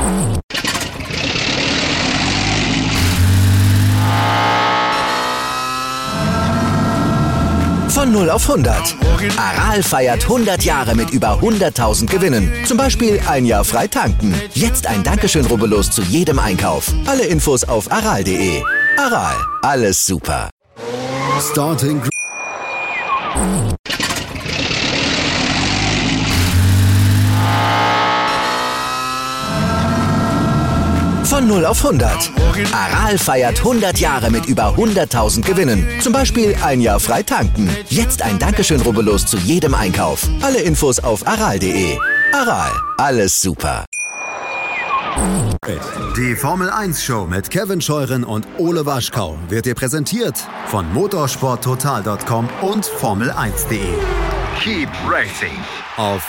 Von 0 auf 100. Aral feiert 100 Jahre mit über 100.000 Gewinnen. Zum Beispiel ein Jahr frei tanken. Jetzt ein Dankeschön, rubbellos zu jedem Einkauf. Alle Infos auf aral.de. Aral, alles super. Starting. Von 0 auf 100. Aral feiert 100 Jahre mit über 100.000 Gewinnen. Zum Beispiel ein Jahr frei tanken. Jetzt ein Dankeschön, rubbellos zu jedem Einkauf. Alle Infos auf aral.de. Aral, alles super. Die Formel 1 Show mit Kevin Scheuren und Ole Waschkau wird dir präsentiert von motorsporttotal.com und formel1.de. Keep racing Auf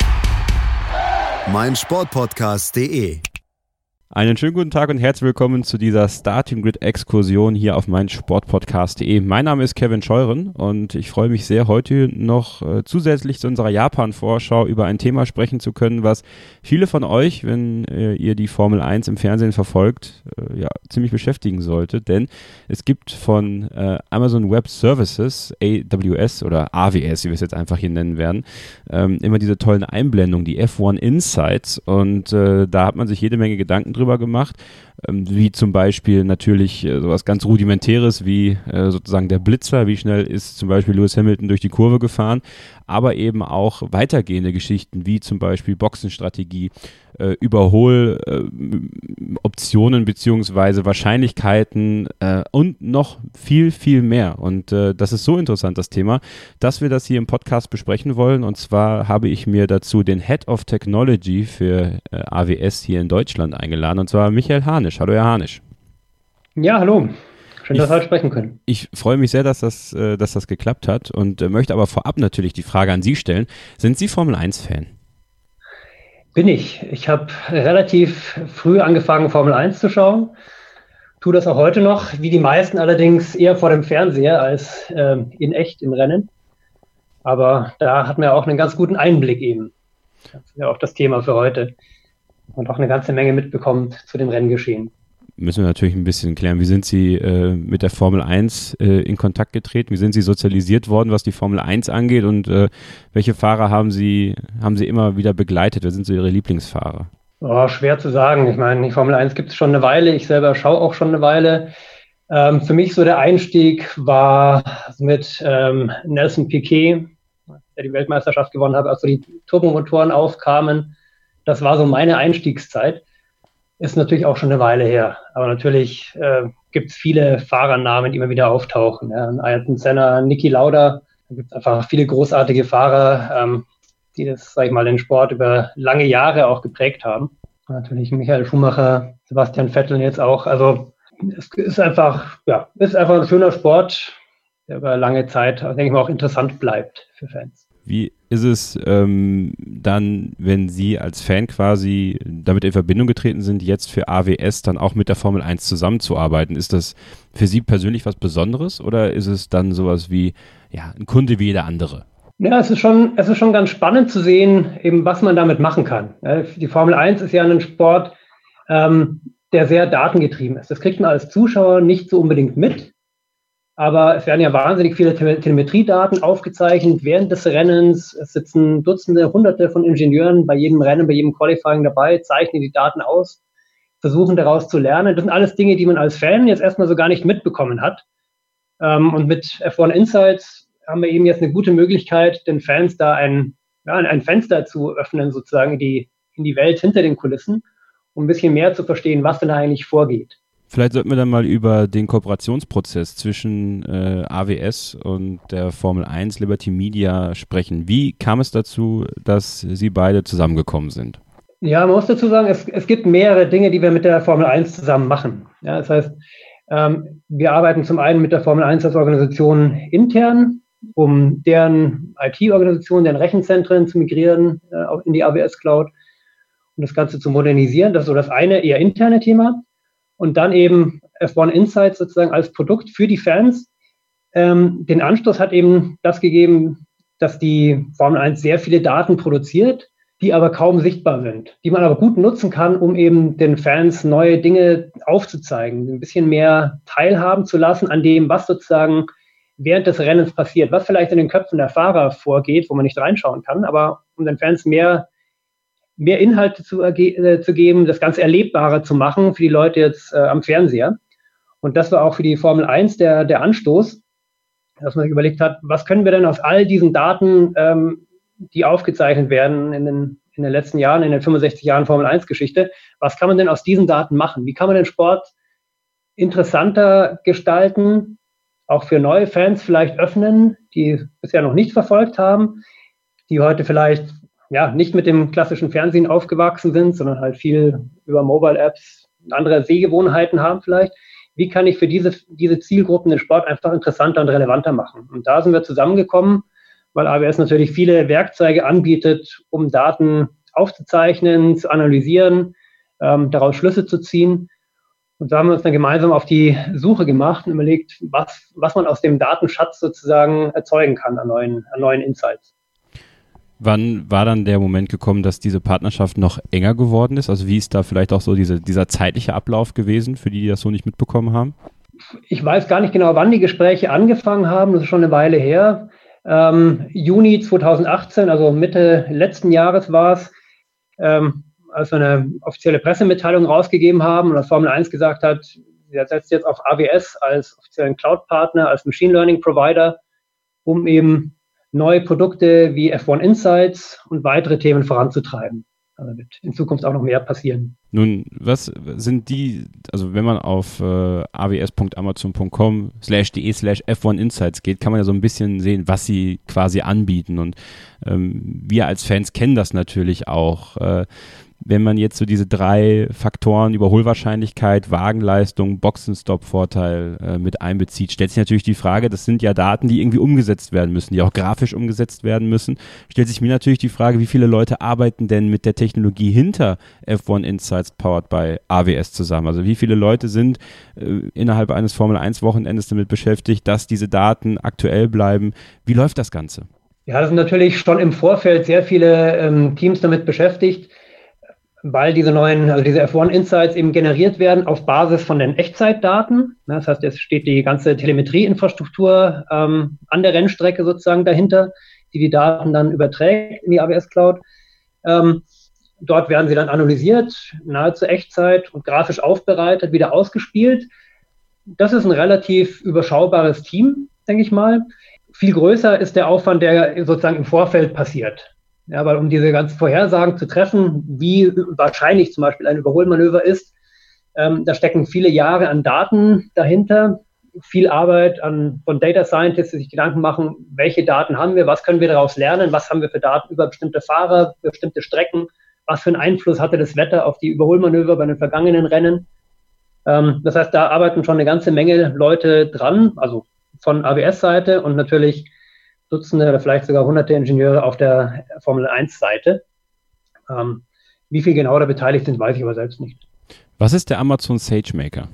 meinsportpodcast.de. Einen schönen guten Tag und herzlich willkommen zu dieser Starting Grid Exkursion hier auf meinsportpodcast.de. Mein Name ist Kevin Scheuren und ich freue mich sehr, heute noch zusätzlich zu unserer Japan-Vorschau über ein Thema sprechen zu können, was viele von euch, wenn ihr die Formel 1 im Fernsehen verfolgt, ziemlich beschäftigen sollte, denn es gibt von Amazon Web Services, AWS oder AWS, wie wir es jetzt einfach hier nennen werden, immer diese tollen Einblendungen, die F1 Insights, und da hat man sich jede Menge Gedanken drüber gemacht, wie zum Beispiel natürlich sowas ganz Rudimentäres wie sozusagen der Blitzer, wie schnell ist zum Beispiel Lewis Hamilton durch die Kurve gefahren, aber eben auch weitergehende Geschichten wie zum Beispiel Boxenstrategie, Überholoptionen beziehungsweise Wahrscheinlichkeiten und noch viel, viel mehr. Und das ist so interessant, das Thema, dass wir das hier im Podcast besprechen wollen. Und zwar habe ich mir dazu den Head of Technology für AWS hier in Deutschland eingeladen, und zwar Michael Harnisch. Hallo, Herr Harnisch. Ja, hallo. Schön, dass wir heute sprechen können. Ich freue mich sehr, dass das geklappt hat und möchte aber vorab natürlich die Frage an Sie stellen. Sind Sie Formel-1-Fan? Bin ich. Ich habe relativ früh angefangen, Formel 1 zu schauen. Tue das auch heute noch, wie die meisten allerdings eher vor dem Fernseher als in echt im Rennen. Aber da hat man ja auch einen ganz guten Einblick eben. Das ist ja auch das Thema für heute. Und auch eine ganze Menge mitbekommt zu dem Renngeschehen. Müssen wir natürlich ein bisschen klären. Wie sind Sie mit der Formel 1 in Kontakt getreten? Wie sind Sie sozialisiert worden, was die Formel 1 angeht? Und welche Fahrer haben Sie immer wieder begleitet? Wer sind so Ihre Lieblingsfahrer? Oh, schwer zu sagen. Ich meine, die Formel 1 gibt es schon eine Weile. Ich selber schaue auch schon eine Weile. Für mich so der Einstieg war mit Nelson Piquet, der die Weltmeisterschaft gewonnen hat, als so die Turbomotoren aufkamen. Das war so meine Einstiegszeit. Ist natürlich auch schon eine Weile her. Aber natürlich gibt es viele Fahrernamen, die immer wieder auftauchen. Ja. Ayrton Senna, Niki Lauda. Da gibt es einfach viele großartige Fahrer, die das, sag ich mal, den Sport über lange Jahre auch geprägt haben. Und natürlich Michael Schumacher, Sebastian Vettel jetzt auch. Also es ist einfach ein schöner Sport, der über lange Zeit, denke ich mal, auch interessant bleibt für Fans. Wie ist es dann, wenn Sie als Fan quasi damit in Verbindung getreten sind, jetzt für AWS dann auch mit der Formel 1 zusammenzuarbeiten? Ist das für Sie persönlich was Besonderes oder ist es dann sowas wie ein Kunde wie jeder andere? Ja, es ist schon ganz spannend zu sehen, eben was man damit machen kann. Die Formel 1 ist ja ein Sport, der sehr datengetrieben ist. Das kriegt man als Zuschauer nicht so unbedingt mit. Aber es werden ja wahnsinnig viele Telemetriedaten aufgezeichnet während des Rennens. Es sitzen Dutzende, Hunderte von Ingenieuren bei jedem Rennen, bei jedem Qualifying dabei, zeichnen die Daten aus, versuchen daraus zu lernen. Das sind alles Dinge, die man als Fan jetzt erstmal so gar nicht mitbekommen hat. Und mit F1 Insights haben wir eben jetzt eine gute Möglichkeit, den Fans da ein Fenster zu öffnen, sozusagen in die Welt hinter den Kulissen, um ein bisschen mehr zu verstehen, was denn da eigentlich vorgeht. Vielleicht sollten wir dann mal über den Kooperationsprozess zwischen AWS und der Formel 1 Liberty Media sprechen. Wie kam es dazu, dass Sie beide zusammengekommen sind? Ja, man muss dazu sagen, es gibt mehrere Dinge, die wir mit der Formel 1 zusammen machen. Ja, das heißt, wir arbeiten zum einen mit der Formel 1 als Organisation intern, um deren IT-Organisation, deren Rechenzentren zu migrieren in die AWS Cloud und das Ganze zu modernisieren. Das ist so das eine eher interne Thema. Und dann eben F1 Insights sozusagen als Produkt für die Fans. Den Anstoß hat eben das gegeben, dass die Formel 1 sehr viele Daten produziert, die aber kaum sichtbar sind, die man aber gut nutzen kann, um eben den Fans neue Dinge aufzuzeigen, ein bisschen mehr teilhaben zu lassen an dem, was sozusagen während des Rennens passiert, was vielleicht in den Köpfen der Fahrer vorgeht, wo man nicht reinschauen kann, aber um den Fans mehr Inhalte zu geben, das Ganze erlebbarer zu machen für die Leute jetzt am Fernseher. Und das war auch für die Formel 1 der Anstoß, dass man sich überlegt hat, was können wir denn aus all diesen Daten, die aufgezeichnet werden in den letzten Jahren, in den 65 Jahren Formel 1 Geschichte, was kann man denn aus diesen Daten machen? Wie kann man den Sport interessanter gestalten, auch für neue Fans vielleicht öffnen, die bisher noch nicht verfolgt haben, die heute vielleicht nicht mit dem klassischen Fernsehen aufgewachsen sind, sondern halt viel über Mobile-Apps und andere Sehgewohnheiten haben vielleicht. Wie kann ich für diese Zielgruppen den Sport einfach interessanter und relevanter machen? Und da sind wir zusammengekommen, weil AWS natürlich viele Werkzeuge anbietet, um Daten aufzuzeichnen, zu analysieren, daraus Schlüsse zu ziehen. Und da haben wir uns dann gemeinsam auf die Suche gemacht und überlegt, was man aus dem Datenschatz sozusagen erzeugen kann an neuen Insights. Wann war dann der Moment gekommen, dass diese Partnerschaft noch enger geworden ist? Also wie ist da vielleicht auch so dieser zeitliche Ablauf gewesen, für die das so nicht mitbekommen haben? Ich weiß gar nicht genau, wann die Gespräche angefangen haben. Das ist schon eine Weile her. Juni 2018, also Mitte letzten Jahres war es, als wir eine offizielle Pressemitteilung rausgegeben haben und das Formel 1 gesagt hat, sie setzt jetzt auf AWS als offiziellen Cloud-Partner, als Machine Learning-Provider, um eben neue Produkte wie F1 Insights und weitere Themen voranzutreiben. Also wird in Zukunft auch noch mehr passieren. Nun, was sind also wenn man auf aws.amazon.com/de/F1 Insights geht, kann man ja so ein bisschen sehen, was sie quasi anbieten und wir als Fans kennen das natürlich auch. Wenn man jetzt so diese 3 Faktoren Überholwahrscheinlichkeit, Wagenleistung, Boxenstopp-Vorteil mit einbezieht, stellt sich natürlich die Frage, das sind ja Daten, die irgendwie umgesetzt werden müssen, die auch grafisch umgesetzt werden müssen. Stellt sich mir natürlich die Frage, wie viele Leute arbeiten denn mit der Technologie hinter F1 Insights powered by AWS zusammen? Also wie viele Leute sind innerhalb eines Formel-1-Wochenendes damit beschäftigt, dass diese Daten aktuell bleiben? Wie läuft das Ganze? Ja, da sind natürlich schon im Vorfeld sehr viele Teams damit beschäftigt, weil diese F1 Insights eben generiert werden auf Basis von den Echtzeitdaten. Das heißt, es steht die ganze Telemetrieinfrastruktur an der Rennstrecke sozusagen dahinter, die Daten dann überträgt in die AWS Cloud. Dort werden sie dann analysiert, nahezu Echtzeit und grafisch aufbereitet, wieder ausgespielt. Das ist ein relativ überschaubares Team, denke ich mal. Viel größer ist der Aufwand, der sozusagen im Vorfeld passiert. Ja, weil um diese ganzen Vorhersagen zu treffen, wie wahrscheinlich zum Beispiel ein Überholmanöver ist, da stecken viele Jahre an Daten dahinter, viel Arbeit von Data Scientists, die sich Gedanken machen, welche Daten haben wir, was können wir daraus lernen, was haben wir für Daten über bestimmte Fahrer, bestimmte Strecken, was für einen Einfluss hatte das Wetter auf die Überholmanöver bei den vergangenen Rennen. Das heißt, da arbeiten schon eine ganze Menge Leute dran, also von AWS-Seite und natürlich Dutzende oder vielleicht sogar hunderte Ingenieure auf der Formel-1-Seite. Wie viel genau da beteiligt sind, weiß ich aber selbst nicht. Was ist der Amazon SageMaker?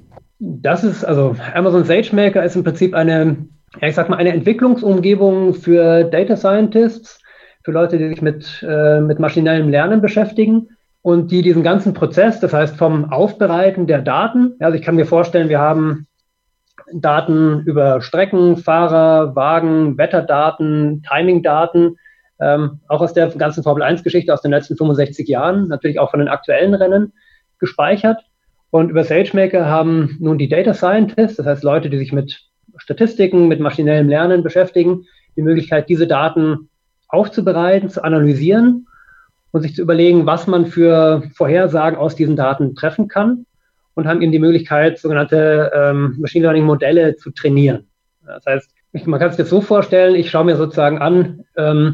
Amazon SageMaker ist im Prinzip eine Entwicklungsumgebung für Data Scientists, für Leute, die sich mit maschinellem Lernen beschäftigen und die diesen ganzen Prozess, das heißt vom Aufbereiten der Daten, also ich kann mir vorstellen, wir haben Daten über Strecken, Fahrer, Wagen, Wetterdaten, Timingdaten, auch aus der ganzen Formel-1-Geschichte aus den letzten 65 Jahren, natürlich auch von den aktuellen Rennen gespeichert. Und über SageMaker haben nun die Data Scientists, das heißt Leute, die sich mit Statistiken, mit maschinellem Lernen beschäftigen, die Möglichkeit, diese Daten aufzubereiten, zu analysieren und sich zu überlegen, was man für Vorhersagen aus diesen Daten treffen kann. Und haben eben die Möglichkeit, sogenannte Machine Learning Modelle zu trainieren. Das heißt, man kann sich das so vorstellen, ich schaue mir sozusagen an,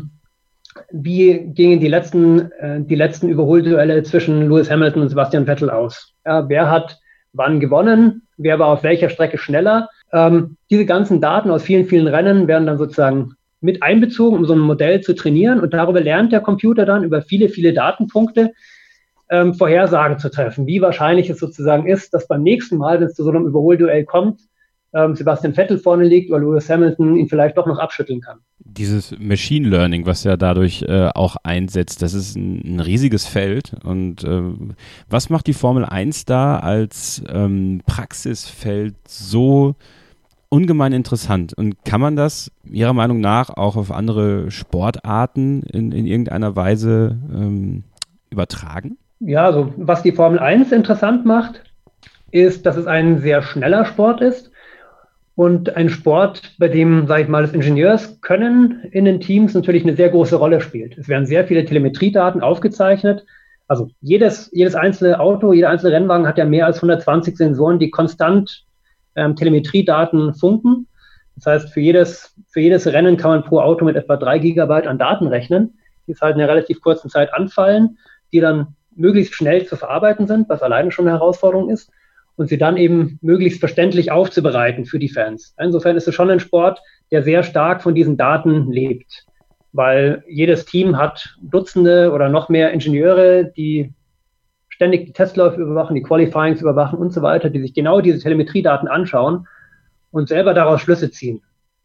wie gingen die letzten Überholduelle zwischen Lewis Hamilton und Sebastian Vettel aus. Ja, wer hat wann gewonnen, wer war auf welcher Strecke schneller. Diese ganzen Daten aus vielen, vielen Rennen werden dann sozusagen mit einbezogen, um so ein Modell zu trainieren. Und darüber lernt der Computer dann über viele, viele Datenpunkte Vorhersagen zu treffen, wie wahrscheinlich es sozusagen ist, dass beim nächsten Mal, wenn es zu so einem Überholduell kommt, Sebastian Vettel vorne liegt oder Lewis Hamilton ihn vielleicht doch noch abschütteln kann. Dieses Machine Learning, was ja dadurch auch einsetzt, das ist ein riesiges Feld. Und was macht die Formel 1 da als Praxisfeld so ungemein interessant? Und kann man das Ihrer Meinung nach auch auf andere Sportarten in irgendeiner Weise übertragen? Ja, also was die Formel 1 interessant macht, ist, dass es ein sehr schneller Sport ist und ein Sport, bei dem, sage ich mal, das Ingenieurskönnen in den Teams natürlich eine sehr große Rolle spielt. Es werden sehr viele Telemetriedaten aufgezeichnet. Also jedes einzelne Auto, jeder einzelne Rennwagen hat ja mehr als 120 Sensoren, die konstant Telemetriedaten funken. Das heißt, für jedes Rennen kann man pro Auto mit etwa 3 Gigabyte an Daten rechnen, die es halt in einer relativ kurzen Zeit anfallen, die dann möglichst schnell zu verarbeiten sind, was alleine schon eine Herausforderung ist, und sie dann eben möglichst verständlich aufzubereiten für die Fans. Insofern ist es schon ein Sport, der sehr stark von diesen Daten lebt, weil jedes Team hat Dutzende oder noch mehr Ingenieure, die ständig die Testläufe überwachen, die Qualifyings überwachen und so weiter, die sich genau diese Telemetriedaten anschauen und selber daraus Schlüsse ziehen.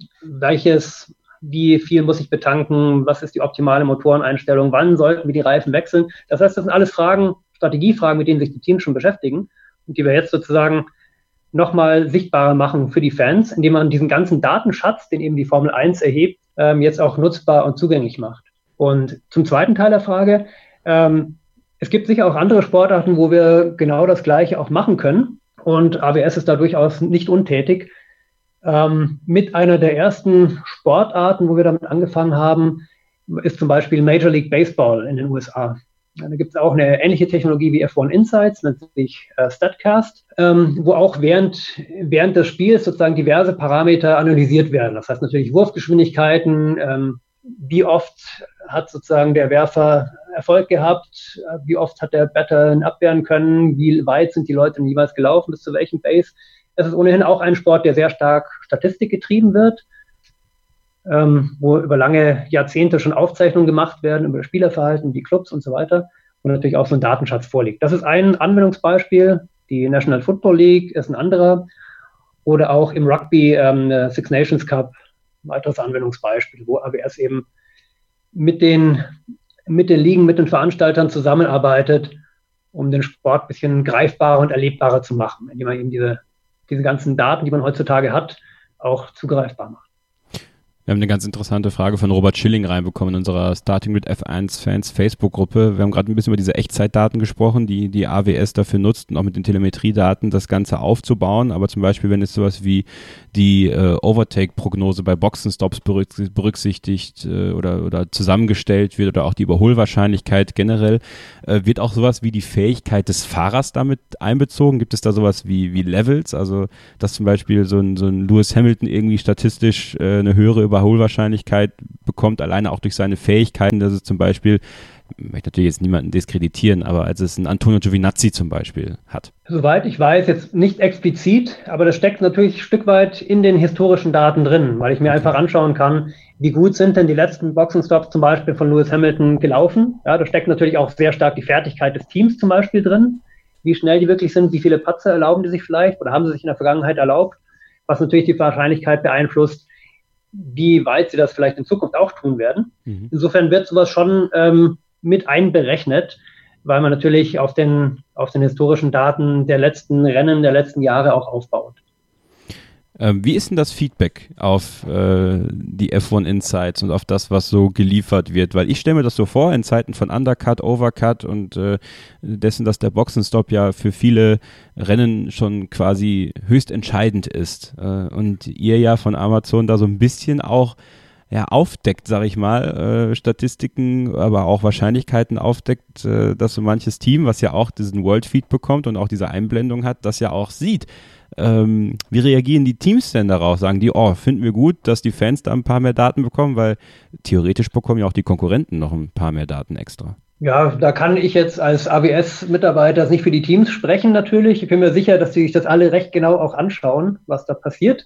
Wie viel muss ich betanken, was ist die optimale Motoreneinstellung, wann sollten wir die Reifen wechseln. Das heißt, das sind alles Fragen, Strategiefragen, mit denen sich die Teams schon beschäftigen und die wir jetzt sozusagen nochmal sichtbarer machen für die Fans, indem man diesen ganzen Datenschatz, den eben die Formel 1 erhebt, jetzt auch nutzbar und zugänglich macht. Und zum zweiten Teil der Frage, es gibt sicher auch andere Sportarten, wo wir genau das Gleiche auch machen können und AWS ist da durchaus nicht untätig. Mit einer der ersten Sportarten, wo wir damit angefangen haben, ist zum Beispiel Major League Baseball in den USA. Da gibt es auch eine ähnliche Technologie wie F1 Insights, nennt sich Statcast, wo auch während des Spiels sozusagen diverse Parameter analysiert werden. Das heißt natürlich Wurfgeschwindigkeiten, wie oft hat sozusagen der Werfer Erfolg gehabt, wie oft hat der Batter ihn abwehren können, wie weit sind die Leute jeweils gelaufen, bis zu welchem Base. Es ist ohnehin auch ein Sport, der sehr stark statistikgetrieben wird, wo über lange Jahrzehnte schon Aufzeichnungen gemacht werden über das Spielerverhalten, die Clubs und so weiter und natürlich auch so ein Datenschatz vorliegt. Das ist ein Anwendungsbeispiel. Die National Football League ist ein anderer. Oder auch im Rugby Six Nations Cup, ein weiteres Anwendungsbeispiel, wo AWS eben mit den Ligen, mit den Veranstaltern zusammenarbeitet, um den Sport ein bisschen greifbarer und erlebbarer zu machen, indem man eben diese ganzen Daten, die man heutzutage hat, auch zugreifbar macht. Wir haben eine ganz interessante Frage von Robert Schilling reinbekommen in unserer Starting Grid F1 Fans Facebook-Gruppe. Wir haben gerade ein bisschen über diese Echtzeitdaten gesprochen, die AWS dafür nutzt und auch mit den Telemetriedaten das Ganze aufzubauen. Aber zum Beispiel, wenn es sowas wie die Overtake-Prognose bei Boxenstops berücksichtigt oder zusammengestellt wird oder auch die Überholwahrscheinlichkeit generell, wird auch sowas wie die Fähigkeit des Fahrers damit einbezogen? Gibt es da sowas wie Levels? Also, dass zum Beispiel so ein Lewis Hamilton irgendwie statistisch eine höhere Überholwahrscheinlichkeit bekommt, alleine auch durch seine Fähigkeiten, dass es zum Beispiel, ich möchte natürlich jetzt niemanden diskreditieren, aber als es ein Antonio Giovinazzi zum Beispiel hat. Soweit ich weiß, jetzt nicht explizit, aber das steckt natürlich ein Stück weit in den historischen Daten drin, weil ich mir einfach anschauen kann, wie gut sind denn die letzten Boxenstops zum Beispiel von Lewis Hamilton gelaufen. Ja, da steckt natürlich auch sehr stark die Fertigkeit des Teams zum Beispiel drin, wie schnell die wirklich sind, wie viele Patzer erlauben die sich vielleicht oder haben sie sich in der Vergangenheit erlaubt, was natürlich die Wahrscheinlichkeit beeinflusst, wie weit sie das vielleicht in Zukunft auch tun werden. Mhm. Insofern wird sowas schon mit einberechnet, weil man natürlich auf den historischen Daten der letzten Rennen, der letzten Jahre auch aufbaut. Wie ist denn das Feedback auf die F1 Insights und auf das, was so geliefert wird? Weil ich stelle mir das so vor, in Zeiten von Undercut, Overcut und dessen, dass der Boxenstopp ja für viele Rennen schon quasi höchst entscheidend ist. Und ihr ja von Amazon da so ein bisschen auch aufdeckt, sage ich mal, Statistiken, aber auch Wahrscheinlichkeiten aufdeckt, dass so manches Team, was ja auch diesen World Feed bekommt und auch diese Einblendung hat, das ja auch sieht. Wie reagieren die Teams denn darauf? Sagen die, finden wir gut, dass die Fans da ein paar mehr Daten bekommen, weil theoretisch bekommen ja auch die Konkurrenten noch ein paar mehr Daten extra. Ja, da kann ich jetzt als AWS-Mitarbeiter nicht für die Teams sprechen natürlich. Ich bin mir sicher, dass die sich das alle recht genau auch anschauen, was da passiert.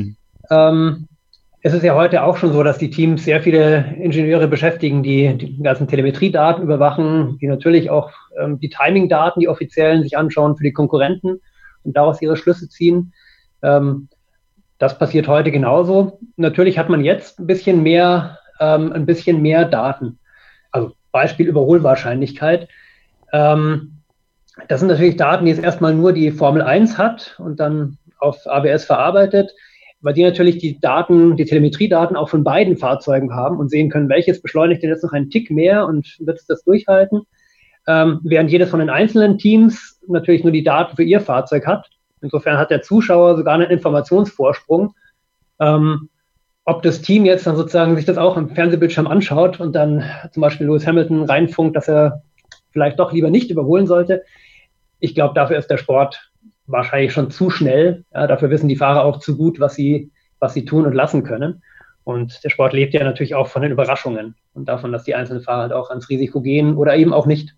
Es ist ja heute auch schon so, dass die Teams sehr viele Ingenieure beschäftigen, die ganzen Telemetriedaten überwachen, die natürlich auch die Timing-Daten, die offiziellen, sich anschauen für die Konkurrenten und daraus ihre Schlüsse ziehen. Das passiert heute genauso. Natürlich hat man jetzt ein bisschen mehr Daten. Also Beispiel Überholwahrscheinlichkeit. Das sind natürlich Daten, die jetzt erstmal nur die Formel 1 hat und dann auf AWS verarbeitet, weil die natürlich die Telemetriedaten auch von beiden Fahrzeugen haben und sehen können, welches beschleunigt denn jetzt noch einen Tick mehr und wird es das durchhalten. Während jedes von den einzelnen Teams natürlich nur die Daten für ihr Fahrzeug hat. Insofern hat der Zuschauer sogar einen Informationsvorsprung. Ob das Team jetzt dann sozusagen sich das auch im Fernsehbildschirm anschaut und dann zum Beispiel Lewis Hamilton reinfunkt, dass er vielleicht doch lieber nicht überholen sollte. Ich glaube, dafür ist der Sport wahrscheinlich schon zu schnell. Ja, dafür wissen die Fahrer auch zu gut, was sie tun und lassen können. Und der Sport lebt ja natürlich auch von den Überraschungen und davon, dass die einzelnen Fahrer halt auch ans Risiko gehen oder eben auch nicht.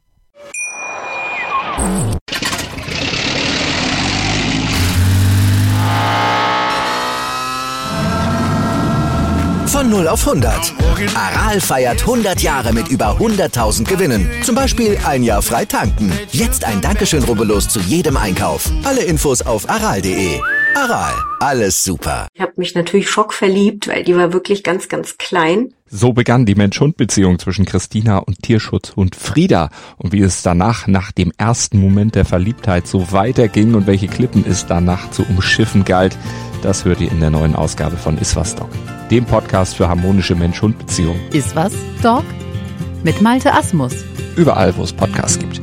Von 0 auf 100. Aral feiert 100 Jahre mit über 100.000 Gewinnen. Zum Beispiel ein Jahr frei tanken. Jetzt ein Dankeschön, rubbellos zu jedem Einkauf. Alle Infos auf aral.de. Aral, alles super. Ich habe mich natürlich schockverliebt, weil die war wirklich ganz, ganz klein. So begann die Mensch-Hund-Beziehung zwischen Christina und Tierschutzhund Frieda. Und wie es danach, nach dem ersten Moment der Verliebtheit, so weiterging und welche Klippen es danach zu umschiffen galt, das hört ihr in der neuen Ausgabe von Iswas Dog, dem Podcast für harmonische Mensch-Hund-Beziehungen. Iswas Dog mit Malte Asmus. Überall, wo es Podcasts gibt.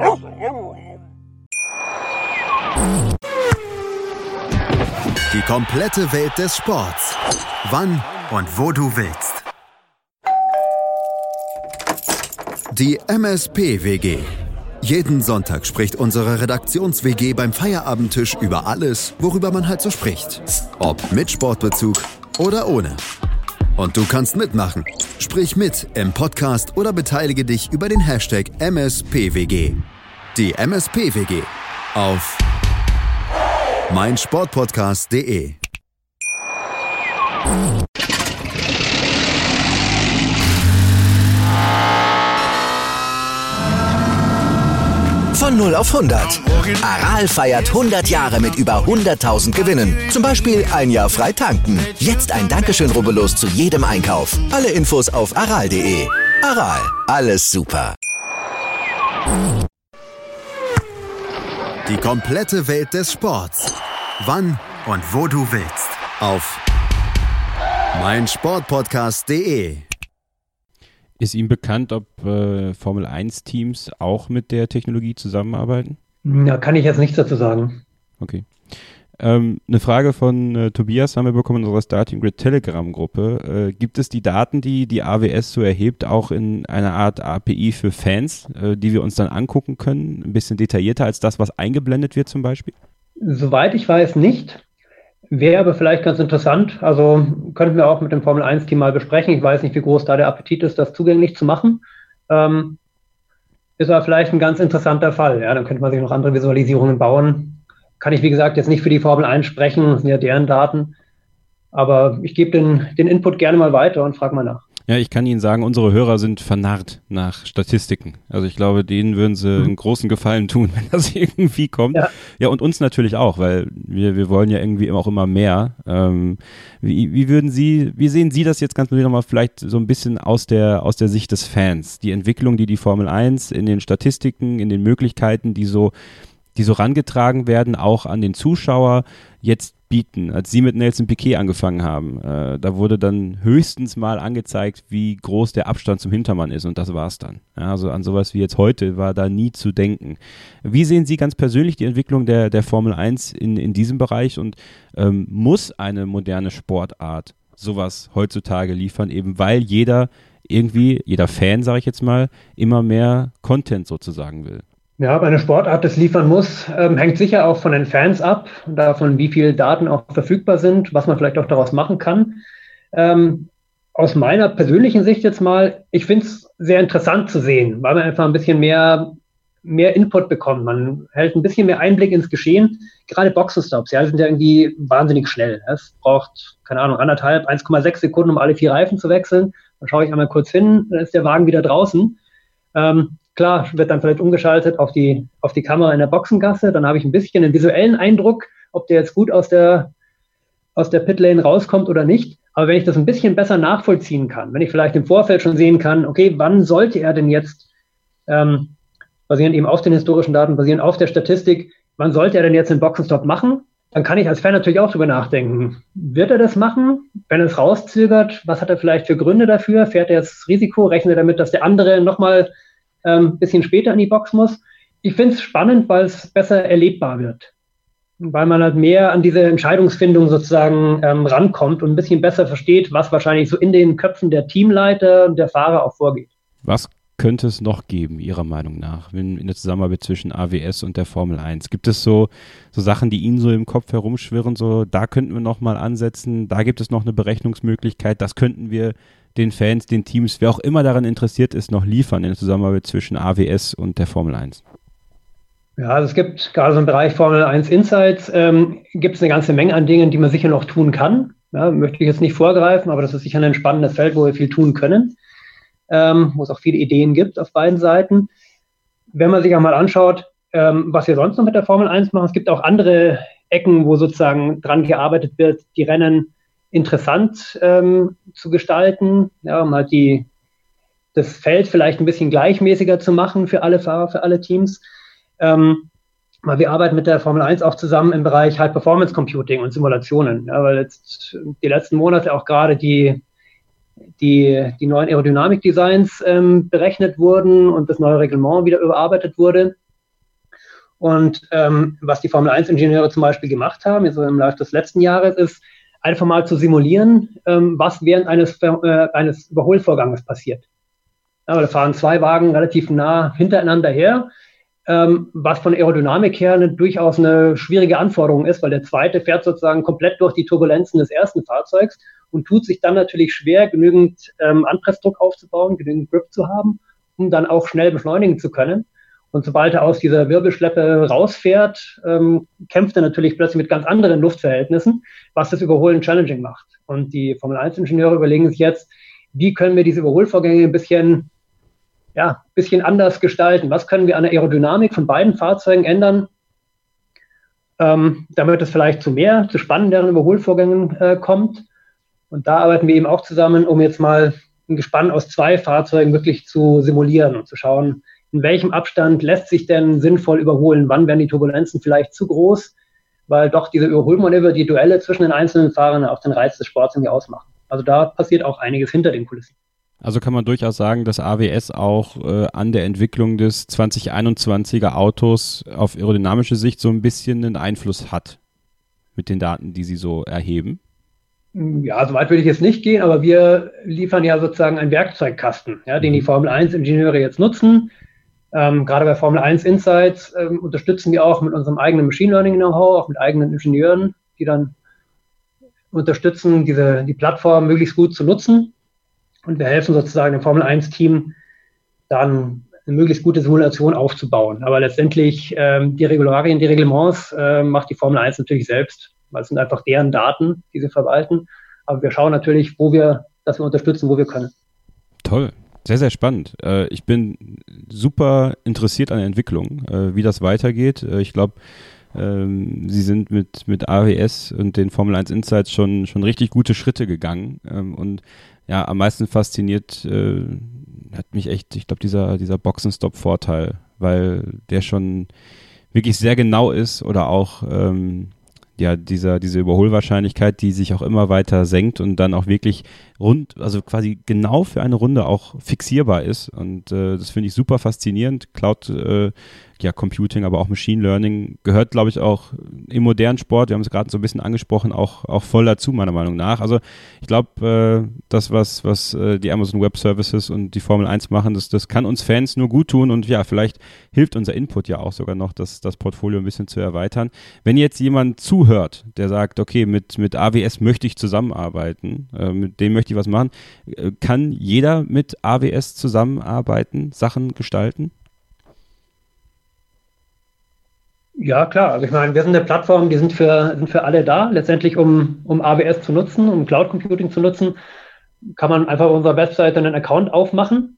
Die komplette Welt des Sports. Wann und wo du willst. Die MSP-WG. Jeden Sonntag spricht unsere Redaktions-WG beim Feierabendtisch über alles, worüber man halt so spricht. Ob mit Sportbezug oder ohne. Und du kannst mitmachen. Sprich mit im Podcast oder beteilige dich über den Hashtag MSPWG. Die MSP-WG auf meinsportpodcast.de. Von 0 auf 100. Aral feiert 100 Jahre mit über 100.000 Gewinnen. Zum Beispiel ein Jahr frei tanken. Jetzt ein Dankeschön, rubbellos zu jedem Einkauf. Alle Infos auf aral.de. Aral, alles super. Die komplette Welt des Sports. Wann und wo du willst. Auf meinsportpodcast.de. Ist Ihnen bekannt, ob Formel-1-Teams auch mit der Technologie zusammenarbeiten? Da kann ich jetzt nichts dazu sagen. Okay. Eine Frage von Tobias haben wir bekommen in unserer Starting Grid Telegram-Gruppe. Gibt es die Daten, die AWS so erhebt, auch in einer Art API für Fans, die wir uns dann angucken können? Ein bisschen detaillierter als das, was eingeblendet wird zum Beispiel? Soweit ich weiß, nicht. Wäre aber vielleicht ganz interessant. Also könnten wir auch mit dem Formel-1-Team mal besprechen. Ich weiß nicht, wie groß da der Appetit ist, das zugänglich zu machen. Ist aber vielleicht ein ganz interessanter Fall. Ja, dann könnte man sich noch andere Visualisierungen bauen. Kann ich, wie gesagt, jetzt nicht für die Formel 1 sprechen. Das sind ja deren Daten. Aber ich gebe den Input gerne mal weiter und frage mal nach. Ja, ich kann Ihnen sagen, unsere Hörer sind vernarrt nach Statistiken. Also ich glaube, denen würden sie einen großen Gefallen tun, wenn das irgendwie kommt. Ja, und uns natürlich auch, weil wir wollen ja irgendwie auch immer mehr. Wie sehen Sie das jetzt ganz nochmal vielleicht so ein bisschen aus der Sicht des Fans? Die Entwicklung, die Formel 1 in den Statistiken, in den Möglichkeiten, die so rangetragen werden, auch an den Zuschauer jetzt bieten. Als Sie mit Nelson Piquet angefangen haben, da wurde dann höchstens mal angezeigt, wie groß der Abstand zum Hintermann ist und das war's dann. Ja, also an sowas wie jetzt heute war da nie zu denken. Wie sehen Sie ganz persönlich die Entwicklung der Formel 1 in diesem Bereich und muss eine moderne Sportart sowas heutzutage liefern, eben weil jeder Fan, sage ich jetzt mal, immer mehr Content sozusagen will? Ja, ob eine Sportart das liefern muss, hängt sicher auch von den Fans ab, davon, wie viele Daten auch verfügbar sind, was man vielleicht auch daraus machen kann. Aus meiner persönlichen Sicht jetzt mal, ich finde es sehr interessant zu sehen, weil man einfach ein bisschen mehr Input bekommt. Man hält ein bisschen mehr Einblick ins Geschehen. Gerade Boxenstops, ja, sind ja irgendwie wahnsinnig schnell. Es braucht, 1,5, 1,6 Sekunden, um alle 4 Reifen zu wechseln. Dann schaue ich einmal kurz hin, dann ist der Wagen wieder draußen. Klar, wird dann vielleicht umgeschaltet auf die Kamera in der Boxengasse. Dann habe ich ein bisschen einen visuellen Eindruck, ob der jetzt gut aus der aus der Pitlane rauskommt oder nicht. Aber wenn ich das ein bisschen besser nachvollziehen kann, wenn ich vielleicht im Vorfeld schon sehen kann, okay, wann sollte er denn jetzt, basierend eben auf den historischen Daten, basierend auf der Statistik, wann sollte er denn jetzt den Boxenstopp machen? Dann kann ich als Fan natürlich auch drüber nachdenken. Wird er das machen? Wenn er es rauszögert, was hat er vielleicht für Gründe dafür? Fährt er jetzt Risiko? Rechnet er damit, dass der andere nochmal ein bisschen später in die Box muss? Ich finde es spannend, weil es besser erlebbar wird. Weil man halt mehr an diese Entscheidungsfindung sozusagen rankommt und ein bisschen besser versteht, was wahrscheinlich so in den Köpfen der Teamleiter und der Fahrer auch vorgeht. Was könnte es noch geben, Ihrer Meinung nach, in der Zusammenarbeit zwischen AWS und der Formel 1? Gibt es so Sachen, die Ihnen so im Kopf herumschwirren, so da könnten wir noch mal ansetzen, da gibt es noch eine Berechnungsmöglichkeit, das könnten wir den Fans, den Teams, wer auch immer daran interessiert ist, noch liefern in der Zusammenarbeit zwischen AWS und der Formel 1? Ja, also es gibt gerade so im Bereich Formel 1 Insights, gibt es eine ganze Menge an Dingen, die man sicher noch tun kann. Ja, möchte ich jetzt nicht vorgreifen, aber das ist sicher ein spannendes Feld, wo wir viel tun können. Wo es auch viele Ideen gibt auf beiden Seiten. Wenn man sich auch mal anschaut, was wir sonst noch mit der Formel 1 machen, es gibt auch andere Ecken, wo sozusagen dran gearbeitet wird, die Rennen interessant zu gestalten, ja, um halt das Feld vielleicht ein bisschen gleichmäßiger zu machen für alle Fahrer, für alle Teams. Wir arbeiten mit der Formel 1 auch zusammen im Bereich High-Performance Computing und Simulationen, ja, weil jetzt die letzten Monate auch gerade die neuen Aerodynamik-Designs berechnet wurden und das neue Reglement wieder überarbeitet wurde. Und was die Formel-1-Ingenieure zum Beispiel gemacht haben, also im Laufe des letzten Jahres, ist einfach mal zu simulieren, was während eines Überholvorganges passiert. Ja, da fahren zwei Wagen relativ nah hintereinander her, was von Aerodynamik her durchaus eine schwierige Anforderung ist, weil der zweite fährt sozusagen komplett durch die Turbulenzen des ersten Fahrzeugs und tut sich dann natürlich schwer, genügend Anpressdruck aufzubauen, genügend Grip zu haben, um dann auch schnell beschleunigen zu können. Und sobald er aus dieser Wirbelschleppe rausfährt, kämpft er natürlich plötzlich mit ganz anderen Luftverhältnissen, was das Überholen challenging macht. Und die Formel-1-Ingenieure überlegen sich jetzt, wie können wir diese Überholvorgänge ein bisschen anders gestalten? Was können wir an der Aerodynamik von beiden Fahrzeugen ändern, damit es vielleicht zu spannenderen Überholvorgängen kommt? Und da arbeiten wir eben auch zusammen, um jetzt mal ein Gespann aus zwei Fahrzeugen wirklich zu simulieren und zu schauen, in welchem Abstand lässt sich denn sinnvoll überholen? Wann werden die Turbulenzen vielleicht zu groß? Weil doch diese Überholmanöver, die Duelle zwischen den einzelnen Fahrern auch den Reiz des Sports irgendwie ausmachen. Also da passiert auch einiges hinter den Kulissen. Also kann man durchaus sagen, dass AWS auch an der Entwicklung des 2021er Autos auf aerodynamische Sicht so ein bisschen einen Einfluss hat mit den Daten, die sie so erheben? Ja, so weit würde ich jetzt nicht gehen, aber wir liefern ja sozusagen einen Werkzeugkasten, ja, den die Formel-1-Ingenieure jetzt nutzen. Gerade bei Formel 1 Insights unterstützen wir auch mit unserem eigenen Machine Learning Know-how, auch mit eigenen Ingenieuren, die dann unterstützen, die Plattform möglichst gut zu nutzen. Und wir helfen sozusagen dem Formel 1-Team dann eine möglichst gute Simulation aufzubauen. Aber letztendlich die Regularien, die Reglements macht die Formel 1 natürlich selbst, weil es sind einfach deren Daten, die sie verwalten. Aber wir schauen natürlich, dass wir unterstützen, wo wir können. Toll. Sehr, sehr spannend. Ich bin super interessiert an der Entwicklung, wie das weitergeht. Ich glaube, Sie sind mit AWS und den Formel 1 Insights schon richtig gute Schritte gegangen. Und ja, am meisten fasziniert hat mich echt, ich glaube, dieser Boxenstopp-Vorteil, weil der schon wirklich sehr genau ist oder auch diese Überholwahrscheinlichkeit, die sich auch immer weiter senkt und dann auch wirklich also quasi genau für eine Runde auch fixierbar ist. Und das finde ich super faszinierend. Cloud Computing, aber auch Machine Learning gehört, glaube ich, auch im modernen Sport, wir haben es gerade so ein bisschen angesprochen, auch voll dazu, meiner Meinung nach. Also ich glaube, das, was die Amazon Web Services und die Formel 1 machen, das kann uns Fans nur gut tun und ja, vielleicht hilft unser Input ja auch sogar noch, das Portfolio ein bisschen zu erweitern. Wenn jetzt jemand zuhört, der sagt, okay, mit AWS möchte ich zusammenarbeiten, mit dem möchte ich was machen, kann jeder mit AWS zusammenarbeiten, Sachen gestalten? Ja, klar. Also ich meine, wir sind eine Plattform, die sind für alle da. Letztendlich, um AWS zu nutzen, um Cloud Computing zu nutzen, kann man einfach auf unserer Webseite einen Account aufmachen,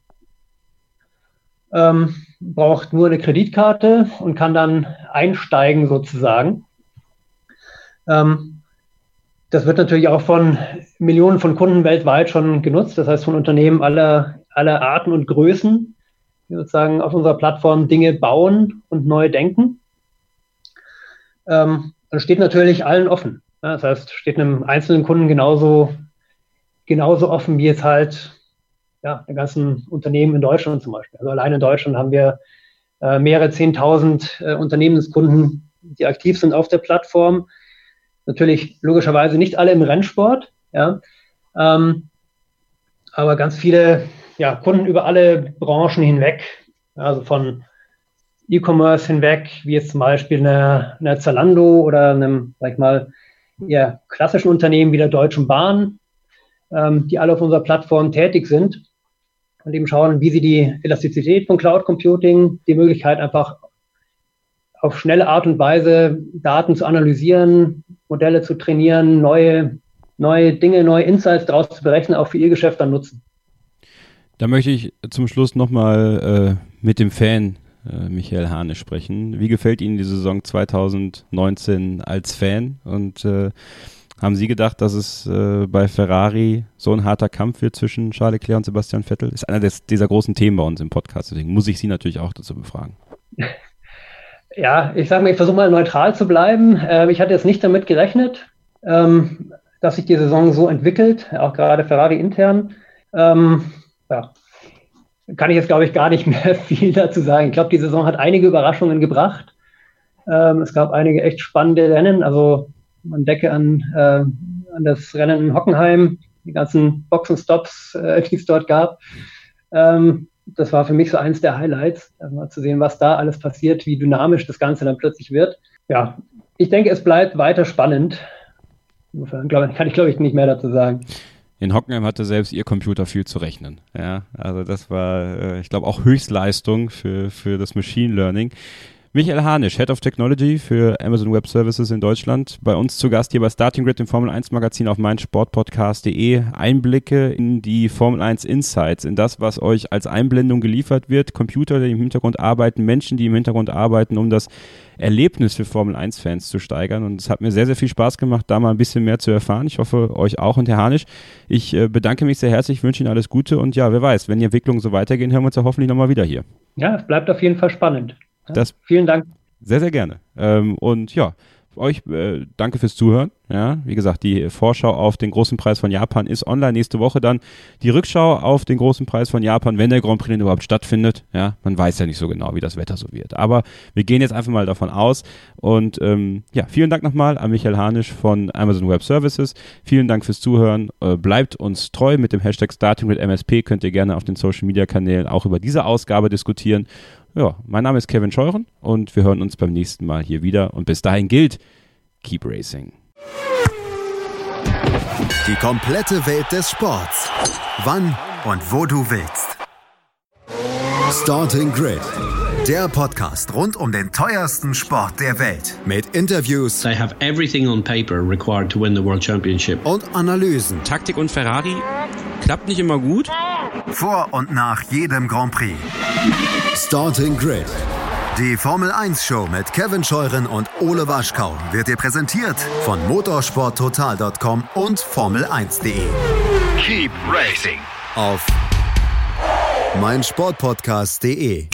braucht nur eine Kreditkarte und kann dann einsteigen sozusagen. das wird natürlich auch von Millionen von Kunden weltweit schon genutzt. Das heißt, von Unternehmen aller Arten und Größen, die sozusagen auf unserer Plattform Dinge bauen und neu denken. Das steht natürlich allen offen. Das heißt, steht einem einzelnen Kunden genauso offen wie jetzt halt den ganzen Unternehmen in Deutschland zum Beispiel. Also allein in Deutschland haben wir mehrere 10.000 Unternehmenskunden, die aktiv sind auf der Plattform. Natürlich logischerweise nicht alle im Rennsport, aber ganz viele Kunden über alle Branchen hinweg, also von E-Commerce hinweg, wie jetzt zum Beispiel eine Zalando oder einem, sag ich mal, eher klassischen Unternehmen wie der Deutschen Bahn, die alle auf unserer Plattform tätig sind und eben schauen, wie sie die Elastizität von Cloud Computing, die Möglichkeit einfach auf schnelle Art und Weise Daten zu analysieren, Modelle zu trainieren, neue Dinge, neue Insights daraus zu berechnen, auch für ihr Geschäft dann nutzen. Da möchte ich zum Schluss nochmal mit dem Fan Michael Hanisch sprechen. Wie gefällt Ihnen die Saison 2019 als Fan? Und haben Sie gedacht, dass es bei Ferrari so ein harter Kampf wird zwischen Charles Leclerc und Sebastian Vettel? Ist einer dieser großen Themen bei uns im Podcast, deswegen muss ich Sie natürlich auch dazu befragen. Ja, ich sage mal, ich versuche mal neutral zu bleiben. Ich hatte jetzt nicht damit gerechnet, dass sich die Saison so entwickelt, auch gerade Ferrari intern. Kann ich jetzt, glaube ich, gar nicht mehr viel dazu sagen. Ich glaube, die Saison hat einige Überraschungen gebracht. Es gab einige echt spannende Rennen. Also man denke an das Rennen in Hockenheim, die ganzen Boxenstops, die es dort gab. Das war für mich so eins der Highlights, mal zu sehen, was da alles passiert, wie dynamisch das Ganze dann plötzlich wird. Ja, ich denke, es bleibt weiter spannend. Insofern kann ich, glaube ich, nicht mehr dazu sagen. In Hockenheim hatte selbst ihr Computer viel zu rechnen. Ja, also das war, ich glaube, auch Höchstleistung für das Machine Learning. Michael Hanisch, Head of Technology für Amazon Web Services in Deutschland, bei uns zu Gast hier bei Starting Grid, dem Formel 1 Magazin auf meinsportpodcast.de. Einblicke in die Formel 1 Insights, in das, was euch als Einblendung geliefert wird. Computer, die im Hintergrund arbeiten, Menschen, die im Hintergrund arbeiten, um das Erlebnis für Formel 1 Fans zu steigern. Und es hat mir sehr, sehr viel Spaß gemacht, da mal ein bisschen mehr zu erfahren. Ich hoffe, euch auch. Und Herr Hanisch, ich bedanke mich sehr herzlich, wünsche Ihnen alles Gute. Und ja, wer weiß, wenn die Entwicklungen so weitergehen, hören wir uns ja hoffentlich nochmal wieder hier. Ja, es bleibt auf jeden Fall spannend. Vielen Dank. Sehr, sehr gerne. Und ja, euch danke fürs Zuhören. Ja, wie gesagt, die Vorschau auf den großen Preis von Japan ist online. Nächste Woche dann die Rückschau auf den großen Preis von Japan, wenn der Grand Prix denn überhaupt stattfindet. Ja, man weiß ja nicht so genau, wie das Wetter so wird. Aber wir gehen jetzt einfach mal davon aus. Und vielen Dank nochmal an Michael Hanisch von Amazon Web Services. Vielen Dank fürs Zuhören. Bleibt uns treu. Mit dem Hashtag StartingWithMSP könnt ihr gerne auf den Social Media Kanälen auch über diese Ausgabe diskutieren. Ja, mein Name ist Kevin Scheuren und wir hören uns beim nächsten Mal hier wieder. Und bis dahin gilt, keep racing. Die komplette Welt des Sports. Wann und wo du willst. Starting Grid. Der Podcast rund um den teuersten Sport der Welt. Mit Interviews. They have everything on paper required to win the World Championship. Und Analysen. Taktik und Ferrari klappt nicht immer gut. Vor und nach jedem Grand Prix. Starting Grid. Die Formel 1 Show mit Kevin Scheuren und Ole Waschkau wird dir präsentiert von motorsporttotal.com und Formel1.de. Keep racing. Auf meinsportpodcast.de.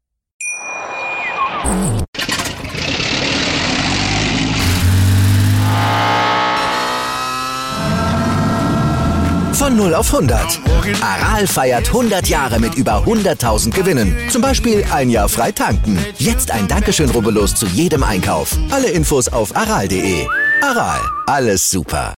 Von 0 auf 100. Aral feiert 100 Jahre mit über 100.000 Gewinnen. Zum Beispiel ein Jahr frei tanken. Jetzt ein Dankeschön, rubbellos zu jedem Einkauf. Alle Infos auf aral.de. Aral, alles super.